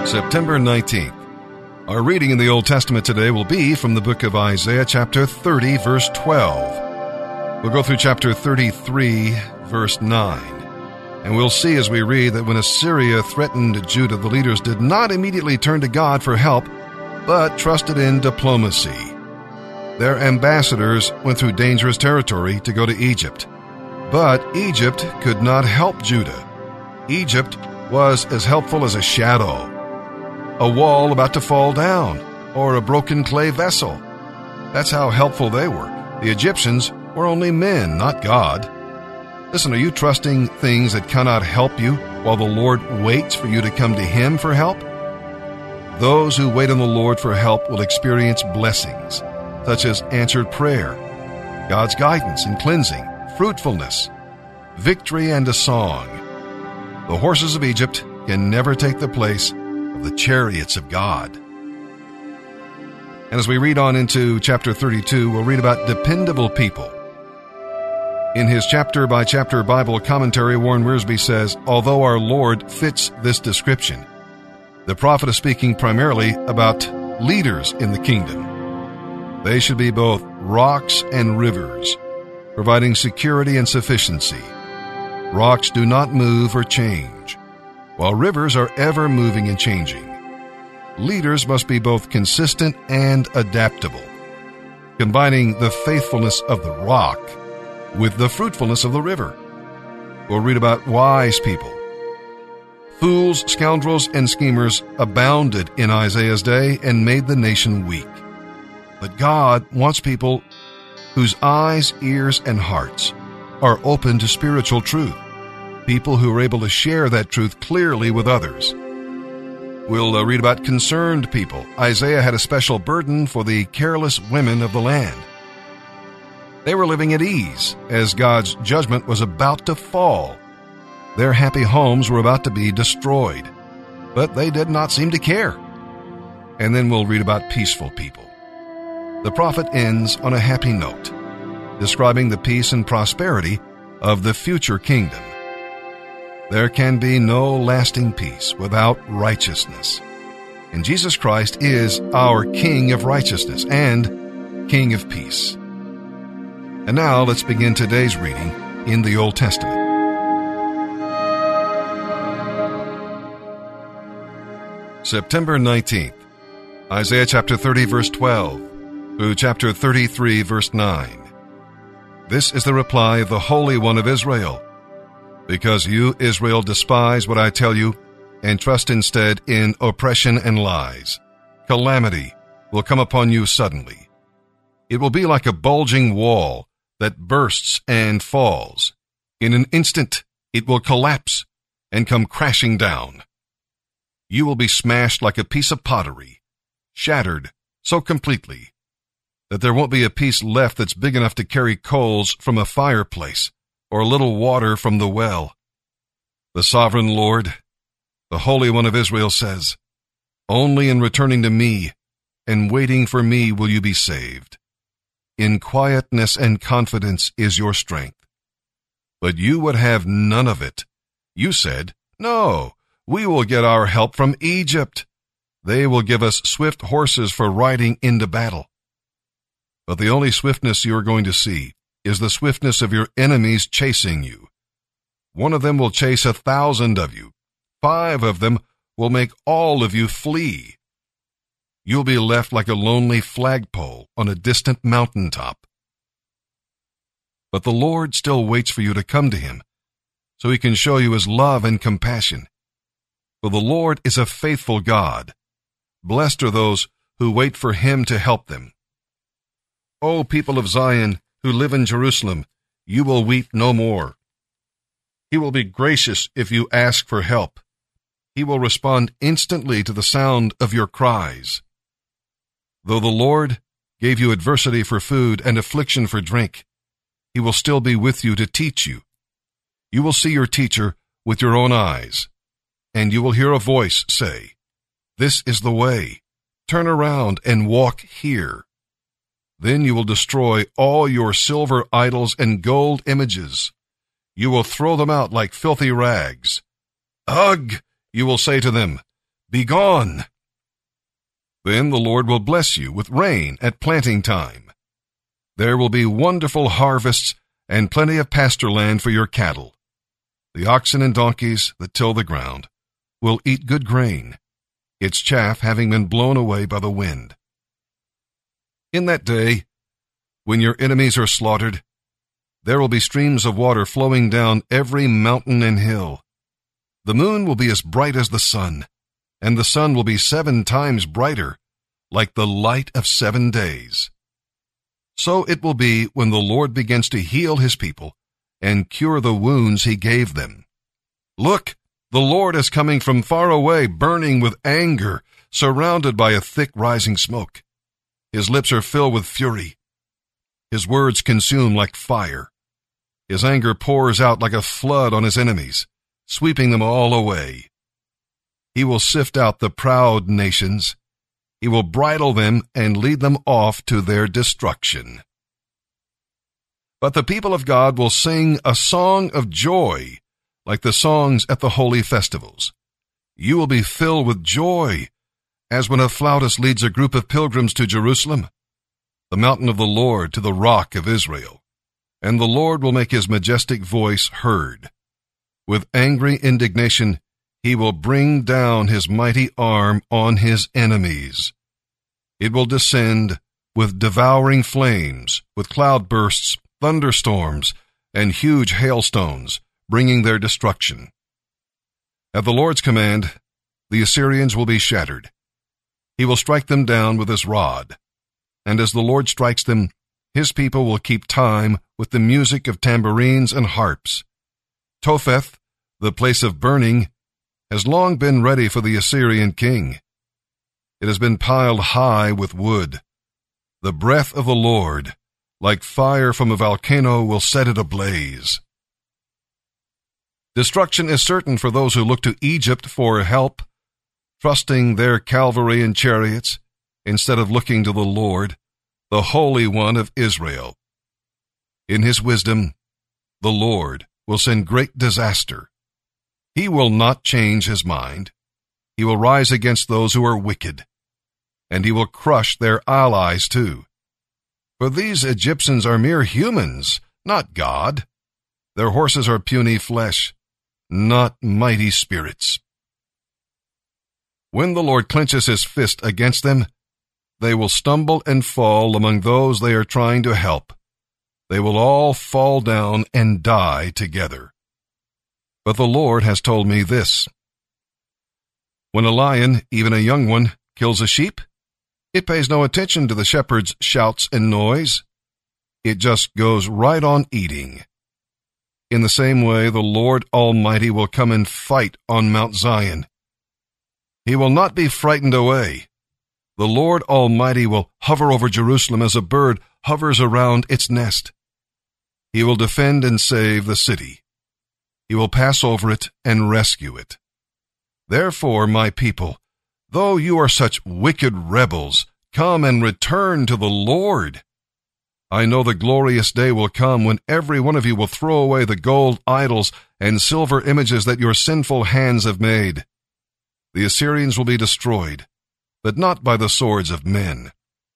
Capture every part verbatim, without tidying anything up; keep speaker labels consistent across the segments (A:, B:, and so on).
A: September nineteenth. Our reading in the Old Testament today will be from the book of Isaiah, chapter thirty, verse twelve. We'll go through chapter thirty-three, verse nine. And we'll see as we read that when Assyria threatened Judah, the leaders did not immediately turn to God for help, but trusted in diplomacy. Their ambassadors went through dangerous territory to go to Egypt. But Egypt could not help Judah. Egypt was as helpful as a shadow, a wall about to fall down, or a broken clay vessel. That's how helpful they were. The Egyptians were only men, not God. Listen, are you trusting things that cannot help you while the Lord waits for you to come to Him for help? Those who wait on the Lord for help will experience blessings, such as answered prayer, God's guidance and cleansing, fruitfulness, victory, and a song. The horses of Egypt can never take the place of the chariots of God. And as we read on into chapter thirty-two, we'll read about dependable people. In his chapter-by-chapter Bible commentary, Warren Wiersbe says, although our Lord fits this description, the prophet is speaking primarily about leaders in the kingdom. They should be both rocks and rivers, providing security and sufficiency. Rocks do not move or change, while rivers are ever moving and changing. Leaders must be both consistent and adaptable, combining the faithfulness of the rock with the fruitfulness of the river. We'll read about wise people. Fools, scoundrels, and schemers abounded in Isaiah's day and made the nation weak. But God wants people whose eyes, ears, and hearts are open to spiritual truth, people who are able to share that truth clearly with others. We'll uh, read about concerned people. Isaiah had a special burden for the careless women of the land. They were living at ease as God's judgment was about to fall. Their happy homes were about to be destroyed, but they did not seem to care. And then we'll read about peaceful people. The prophet ends on a happy note, describing the peace and prosperity of the future kingdom. There can be no lasting peace without righteousness. And Jesus Christ is our King of righteousness and King of peace. And now let's begin today's reading in the Old Testament. September nineteenth, Isaiah chapter thirty, verse twelve, through chapter thirty-three, verse nine. This is the reply of the Holy One of Israel. Because you, Israel, despise what I tell you, and trust instead in oppression and lies, calamity will come upon you suddenly. It will be like a bulging wall that bursts and falls. In an instant, it will collapse and come crashing down. You will be smashed like a piece of pottery, shattered so completely that there won't be a piece left that's big enough to carry coals from a fireplace or a little water from the well. The sovereign Lord, the Holy One of Israel says, only in returning to me and waiting for me will you be saved. In quietness and confidence is your strength. But you would have none of it. You said, no, we will get our help from Egypt. They will give us swift horses for riding into battle. But the only swiftness you are going to see is the swiftness of your enemies chasing you. One of them will chase a thousand of you. Five of them will make all of you flee. You'll be left like a lonely flagpole on a distant mountaintop. But the Lord still waits for you to come to Him, so He can show you His love and compassion. For the Lord is a faithful God. Blessed are those who wait for Him to help them. O people of Zion, who live in Jerusalem, you will weep no more. He will be gracious if you ask for help. He will respond instantly to the sound of your cries. Though the Lord gave you adversity for food and affliction for drink, He will still be with you to teach you. You will see your teacher with your own eyes, and you will hear a voice say, "This is the way. Turn around and walk here." Then you will destroy all your silver idols and gold images. You will throw them out like filthy rags. "Ugh," you will say to them, Begone! Then the Lord will bless you with rain at planting time. There will be wonderful harvests and plenty of pasture land for your cattle. The oxen and donkeys that till the ground will eat good grain, its chaff having been blown away by the wind. In that day, when your enemies are slaughtered, there will be streams of water flowing down every mountain and hill. The moon will be as bright as the sun, and the sun will be seven times brighter, like the light of seven days. So it will be when the Lord begins to heal his people and cure the wounds he gave them. Look, the Lord is coming from far away, burning with anger, surrounded by a thick rising smoke. His lips are filled with fury. His words consume like fire. His anger pours out like a flood on his enemies, sweeping them all away. He will sift out the proud nations. He will bridle them and lead them off to their destruction. But the people of God will sing a song of joy, like the songs at the holy festivals. You will be filled with joy, as when a flautist leads a group of pilgrims to Jerusalem, the mountain of the Lord, to the rock of Israel. And the Lord will make his majestic voice heard. With angry indignation, he will bring down his mighty arm on his enemies. It will descend with devouring flames, with cloudbursts, thunderstorms, and huge hailstones, bringing their destruction. At the Lord's command, the Assyrians will be shattered. He will strike them down with his rod. And as the Lord strikes them, his people will keep time with the music of tambourines and harps. Topheth, the place of burning, has long been ready for the Assyrian king. It has been piled high with wood. The breath of the Lord, like fire from a volcano, will set it ablaze. Destruction is certain for those who look to Egypt for help, trusting their cavalry and chariots, instead of looking to the Lord, the Holy One of Israel. In his wisdom, the Lord will send great disaster. He will not change his mind. He will rise against those who are wicked, and he will crush their allies too. For these Egyptians are mere humans, not God. Their horses are puny flesh, not mighty spirits. When the Lord clenches his fist against them, they will stumble and fall among those they are trying to help. They will all fall down and die together. But the Lord has told me this. When a lion, even a young one, kills a sheep, it pays no attention to the shepherd's shouts and noise. It just goes right on eating. In the same way, the Lord Almighty will come and fight on Mount Zion. He will not be frightened away. The Lord Almighty will hover over Jerusalem as a bird hovers around its nest. He will defend and save the city. He will pass over it and rescue it. Therefore, my people, though you are such wicked rebels, come and return to the Lord. I know the glorious day will come when every one of you will throw away the gold idols and silver images that your sinful hands have made. The Assyrians will be destroyed, but not by the swords of men.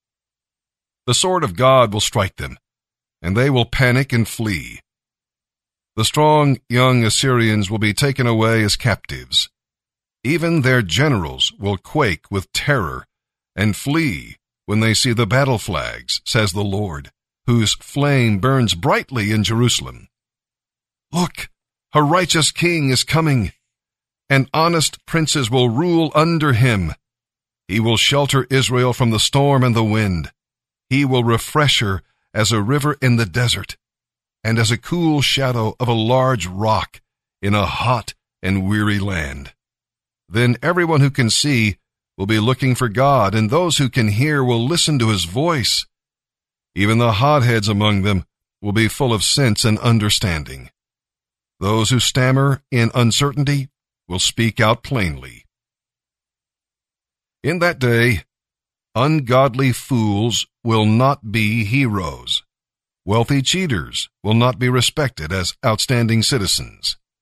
A: The sword of God will strike them, and they will panic and flee. The strong young Assyrians will be taken away as captives. Even their generals will quake with terror and flee when they see the battle flags, says the Lord, whose flame burns brightly in Jerusalem. Look, a righteous king is coming, and honest princes will rule under him. He will shelter Israel from the storm and the wind. He will refresh her as a river in the desert, and as a cool shadow of a large rock in a hot and weary land. Then everyone who can see will be looking for God, and those who can hear will listen to his voice. Even the hotheads among them will be full of sense and understanding. Those who stammer in uncertainty will speak out plainly. In that day, ungodly fools will not be heroes. Wealthy cheaters will not be respected as outstanding citizens.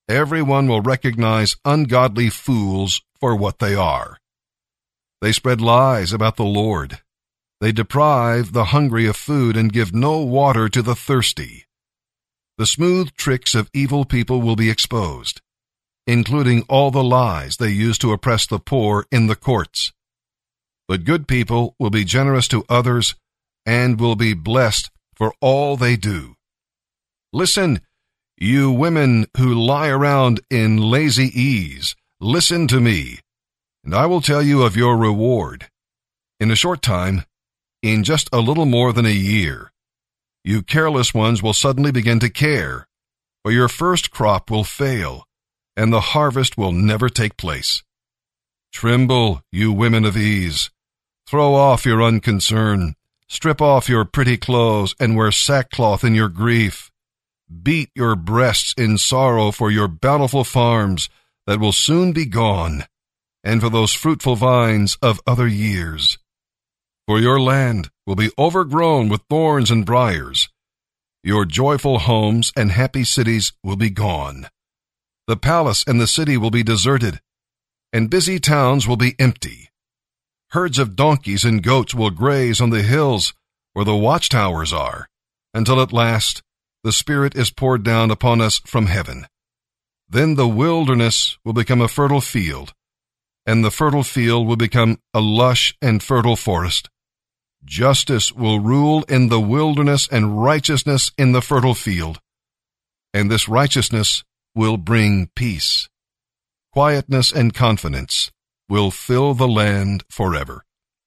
A: everyone will recognize ungodly fools for what they are. They spread lies about the Lord. They deprive the hungry of food and give no water to the thirsty. The smooth tricks of evil people will be exposed, including all the lies they use to oppress the poor in the courts. But good people will be generous to others and will be blessed for all they do. Listen, you women who lie around in lazy ease, listen to me, and I will tell you of your reward. In a short time, in just a little more than a year, you careless ones will suddenly begin to care, for your first crop will fail, and the harvest will never take place. Tremble, you women of ease. Throw off your unconcern. Strip off your pretty clothes and wear sackcloth in your grief. Beat your breasts in sorrow for your bountiful farms that will soon be gone, and for those fruitful vines of other years. For your land will be overgrown with thorns and briars. Your joyful homes and happy cities will be gone. The palace and the city will be deserted, and busy towns will be empty. Herds of donkeys and goats will graze on the hills where the watchtowers are, until at last the Spirit is poured down upon us from heaven. Then the wilderness will become a fertile field, and the fertile field will become a lush and fertile forest. Justice will rule in the wilderness and righteousness in the fertile field, and this righteousness will bring peace. Quietness and confidence will fill the land forever.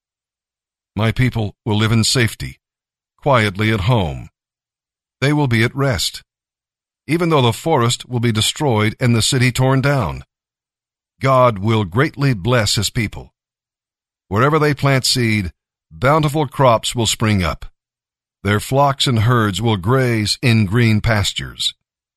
A: My people will live in safety, quietly at home. They will be at rest, even though the forest will be destroyed and the city torn down. God will greatly bless his people. Wherever they plant seed, bountiful crops will spring up. Their flocks and herds will graze in green pastures.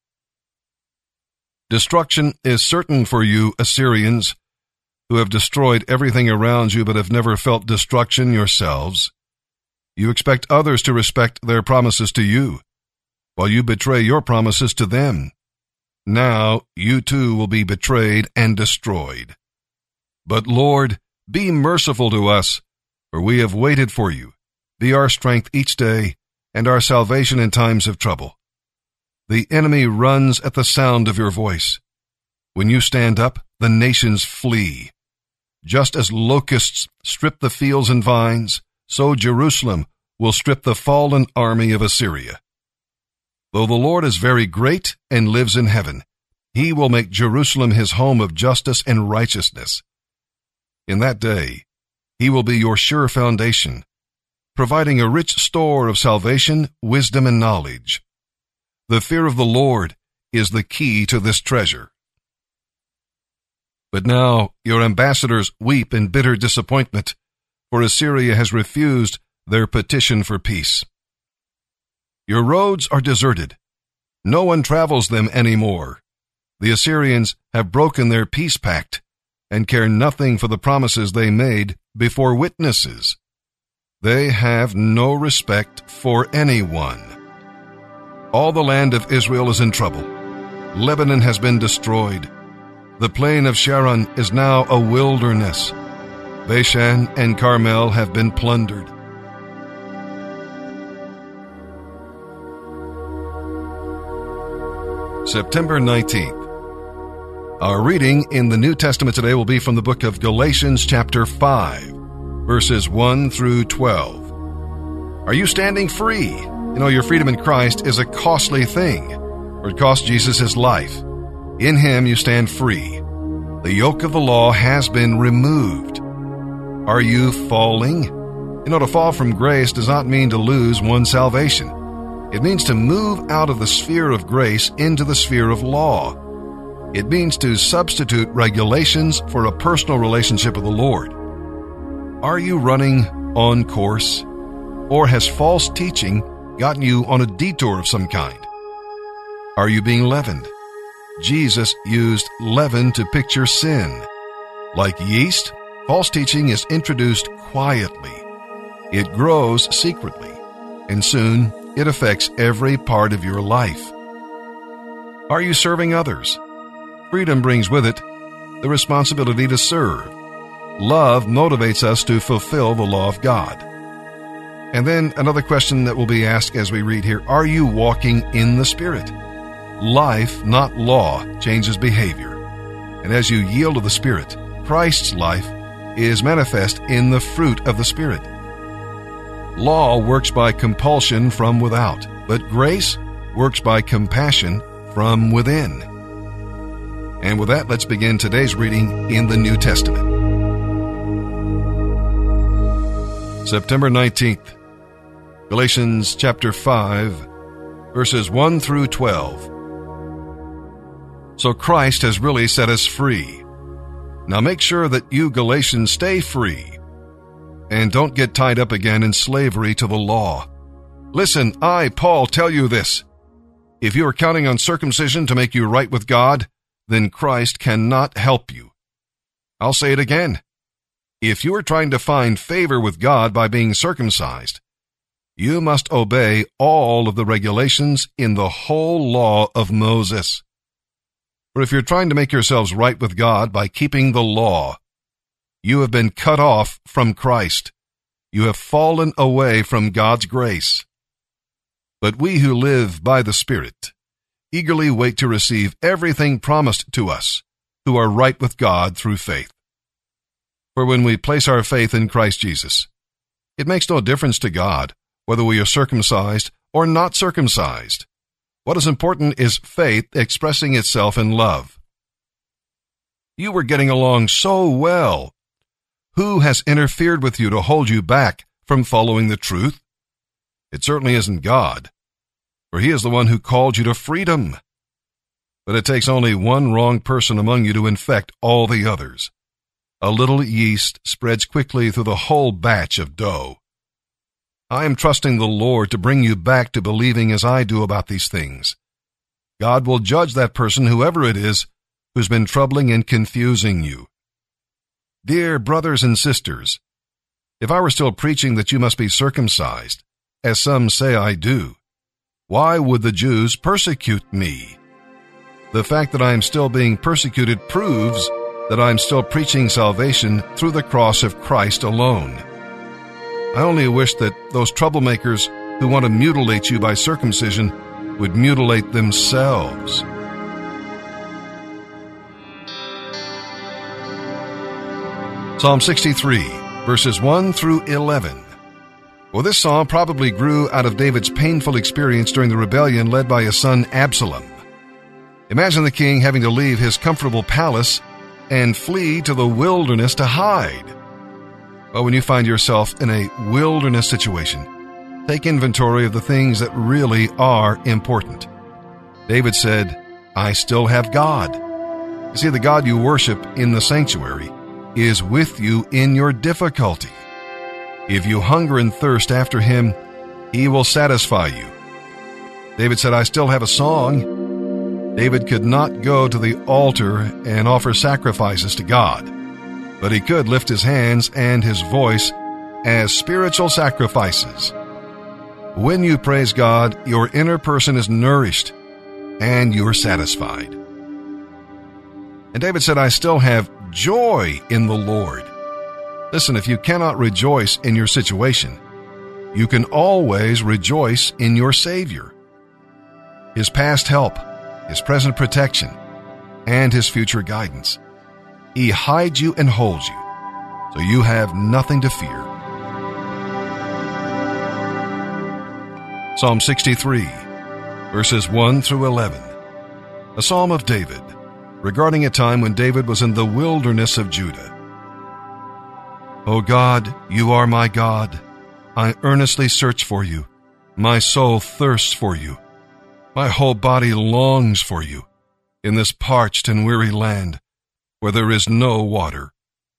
A: Destruction is certain for you, Assyrians, who have destroyed everything around you but have never felt destruction yourselves. You expect others to respect their promises to you, while you betray your promises to them. Now you too will be betrayed and destroyed. But Lord, be merciful to us, for we have waited for you. Be our strength each day, and our salvation in times of trouble. The enemy runs at the sound of your voice. When you stand up, the nations flee. Just as locusts strip the fields and vines, so Jerusalem will strip the fallen army of Assyria. Though the Lord is very great and lives in heaven, he will make Jerusalem his home of justice and righteousness. In that day, he will be your sure foundation, providing a rich store of salvation, wisdom, and knowledge. The fear of the Lord is the key to this treasure. But now your ambassadors weep in bitter disappointment, for Assyria has refused their petition for peace. Your roads are deserted. No one travels them anymore. The Assyrians have broken their peace pact and care nothing for the promises they made before witnesses. They have no respect for anyone. All the land of Israel is in trouble. Lebanon has been destroyed. The plain of Sharon is now a wilderness. Bashan and Carmel have been plundered. September nineteenth. Our reading in the New Testament today will be from the book of Galatians chapter five, verses one through twelve. Are you standing free? You know, your freedom in Christ is a costly thing, for it cost Jesus his life. In him you stand free. The yoke of the law has been removed. Are you falling? You know, to fall from grace does not mean to lose one's salvation. It means to move out of the sphere of grace into the sphere of law. It means to substitute regulations for a personal relationship with the Lord. Are you running on course? Or has false teaching gotten you on a detour of some kind? Are you being leavened? Jesus used leaven to picture sin. Like yeast, false teaching is introduced quietly. It grows secretly, and soon it affects every part of your life. Are you serving others? Freedom brings with it the responsibility to serve. Love motivates us to fulfill the law of God. And then another question that will be asked as we read here, are you walking in the Spirit? Life, not law, changes behavior. And as you yield to the Spirit, Christ's life is manifest in the fruit of the Spirit. Law works by compulsion from without, but grace works by compassion from within. And with that, let's begin today's reading in the New Testament. September nineteenth, Galatians chapter five, verses one through twelve. So Christ has really set us free. Now make sure that you Galatians stay free and don't get tied up again in slavery to the law. Listen, I, Paul, tell you this. If you are counting on circumcision to make you right with God, then Christ cannot help you. I'll say it again. If you are trying to find favor with God by being circumcised, you must obey all of the regulations in the whole law of Moses. For if you're trying to make yourselves right with God by keeping the law, you have been cut off from Christ. You have fallen away from God's grace. But we who live by the Spirit eagerly wait to receive everything promised to us who are right with God through faith. For when we place our faith in Christ Jesus, it makes no difference to God whether we are circumcised or not circumcised. What is important is faith expressing itself in love. You were getting along so well. Who has interfered with you to hold you back from following the truth? It certainly isn't God, for He is the one who called you to freedom. But it takes only one wrong person among you to infect all the others. A little yeast spreads quickly through the whole batch of dough. I am trusting the Lord to bring you back to believing as I do about these things. God will judge that person, whoever it is, who's been troubling and confusing you. Dear brothers and sisters, if I were still preaching that you must be circumcised, as some say I do, why would the Jews persecute me? The fact that I am still being persecuted proves that I am still preaching salvation through the cross of Christ alone. I only wish that those troublemakers who want to mutilate you by circumcision would mutilate themselves. Psalm sixty-three, verses one through eleven. Well, this psalm probably grew out of David's painful experience during the rebellion led by his son Absalom. Imagine the king having to leave his comfortable palace and flee to the wilderness to hide. Well, when you find yourself in a wilderness situation, take inventory of the things that really are important. David said, I still have God. You see, the God you worship in the sanctuary is with you in your difficulty. If you hunger and thirst after Him, He will satisfy you. David said, I still have a song. David could not go to the altar and offer sacrifices to God, but he could lift his hands and his voice as spiritual sacrifices. When you praise God, your inner person is nourished and you're satisfied. And David said, I still have joy in the Lord. Listen, if you cannot rejoice in your situation, you can always rejoice in your Savior. His past help, His present protection, and His future guidance. He hides you and holds you, so you have nothing to fear. Psalm sixty-three, verses one through eleven. A psalm of David, regarding a time when David was in the wilderness of Judah. O God, you are my God. I earnestly search for you. My soul thirsts for you. My whole body longs for you in this parched and weary land where there is no water.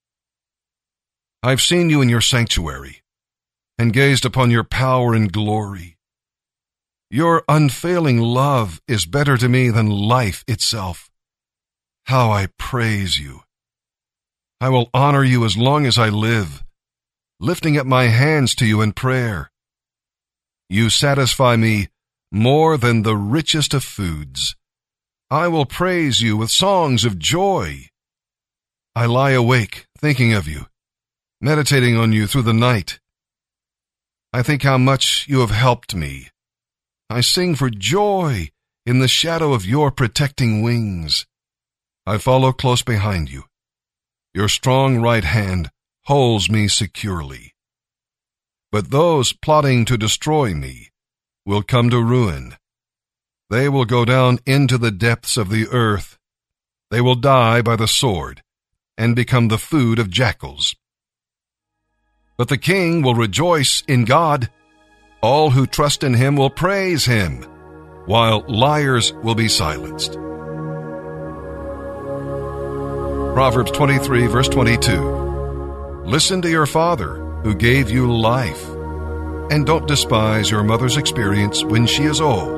A: I've seen you in your sanctuary and gazed upon your power and glory. Your unfailing love is better to me than life itself. How I praise you. I will honor you as long as I live, lifting up my hands to you in prayer. You satisfy me more than the richest of foods. I will praise you with songs of joy. I lie awake thinking of you, meditating on you through the night. I think how much you have helped me. I sing for joy in the shadow of your protecting wings. I follow close behind you. Your strong right hand holds me securely. But those plotting to destroy me will come to ruin. They will go down into the depths of the earth. They will die by the sword and become the food of jackals. But the king will rejoice in God. All who trust in him will praise him, while liars will be silenced. Proverbs twenty-three, verse twenty-two. Listen to your father, who gave you life, and don't despise your mother's experience when she is old.